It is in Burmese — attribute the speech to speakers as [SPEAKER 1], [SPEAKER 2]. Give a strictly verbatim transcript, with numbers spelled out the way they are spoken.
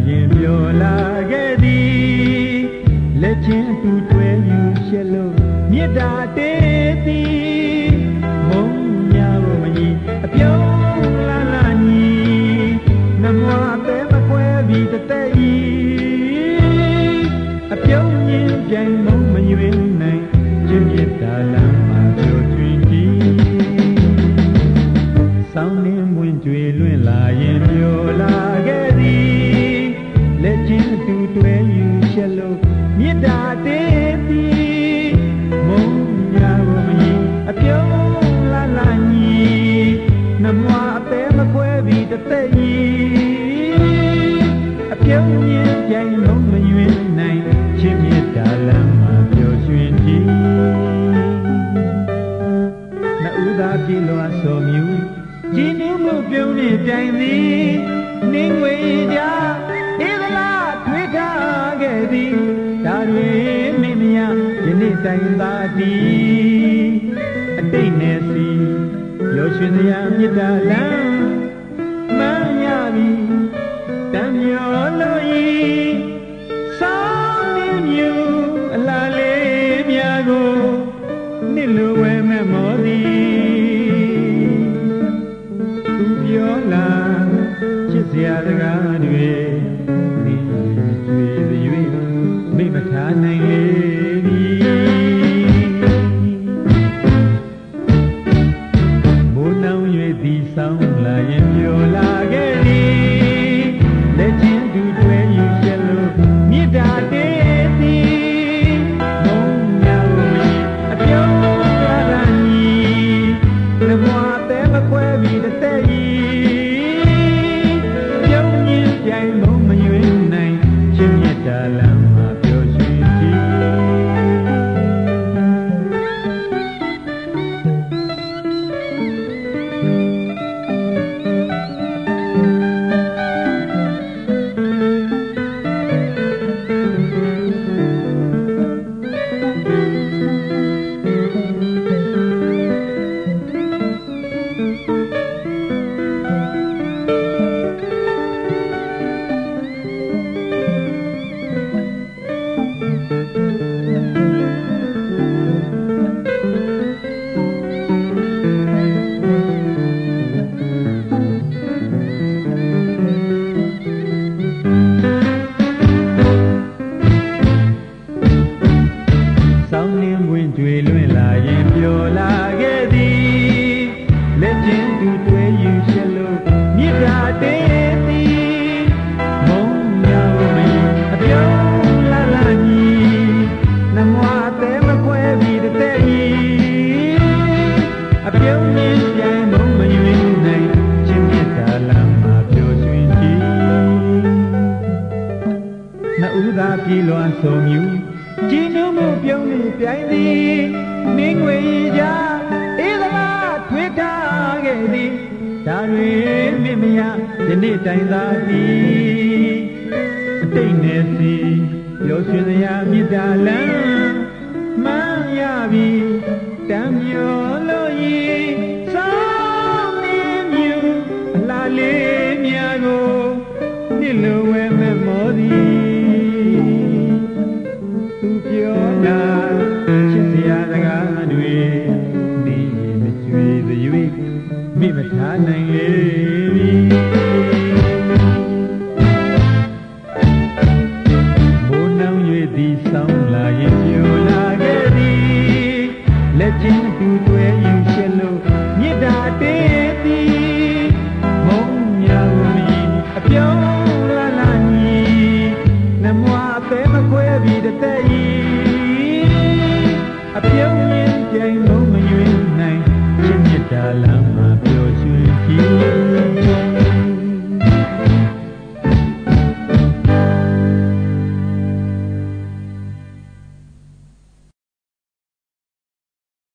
[SPEAKER 1] ရင်ပြောလာခဲ့သည်လက်ချင်းတူတွဲယူရှက်လို့မြစ်တာတေးသည်မုံညာကိုမကြီးအပြုံးလာလာညီနမွားတဲမခွဲပြီးတတဲ့ဤအပြုံးရင်းပြိုင်မုံမရွေးနိုင်ချင်းမြစ်တာလမ်းမှာပြောချွင်ကြည့်ဆောင်းနှင်းဝင်ကြွေလွင့်လာရင်ပြောလာခဲ့သည်လက်ချင်းအတူတွဲယူရှက်လို့မြစ်တာတေးသည်မုံညာကိုမကြီးအပြုံးလာလာညီနမွားအသေးမခွဲပြီးတသက်ကြီးအပြုံးရင်းပြိုင်မုံမရွေးနိုင်ချင်းမြစ်တာလမ်းမှာပျော်ရွှင်ကြည့်နှဥသာပြေလွာစော်မြူကြည်နူးမှုပြုံးနေပြိုင်သည်နှင်းငွေကြဧသလားထွေးထားခဲ့သည်ဒါတွေမိမယယနေ့တိုင်သာတီအတိတ်နဲ့စီရောရွှင်စရာမြစ်တာလမ်းမှန်ရပြီတံမျောလို့ဤဆောင်းနှင်းမြူအလားလေးများကိုနှစ်လိုဝဲမဲ့မောသည်သူပြောလာချစ်စရာစကားတွေဒီကြွေရွေမိမထားနိုင်လေမိုးနှောင်း၍သည်ဆောင်းလာရင်ပြောလာခဲ့သည်လက်ချင်းတူတွဲယူရှက်လို့မြစ်တာတေးသည်မုံညာကိုအပြုံးလာလာညီနမွားတဲမခွဲပြီးတသက်ကြီးပြုံးရင်းပြိုင်မုံမရွေးနိုင်ချင်းမြစ်တာလမ်းမှာပျော်ရွှင်ကြည့်ပြေလွန်ဆုံမြူကြည်နူးမှုပြုံးနေပြိုင်သည်မင်းငွေကြဧသလားထွေးထားခဲ့သည်ဒါတွေမိမယယနေ့တိုင်သာသည်အတိတ်နဲ့စီရောရွှင်စရာမြစ်တာလမ်းမှန်ရပြီတံမျောလို့ဤဆောင်းနှင်းမြူအလားလေးများကိုနှစ်လိုဝဲမဲ့မောသည်ချစ်စရာစကားတွေဒီမကျွေးသွေးမိမထားနိုင်လေ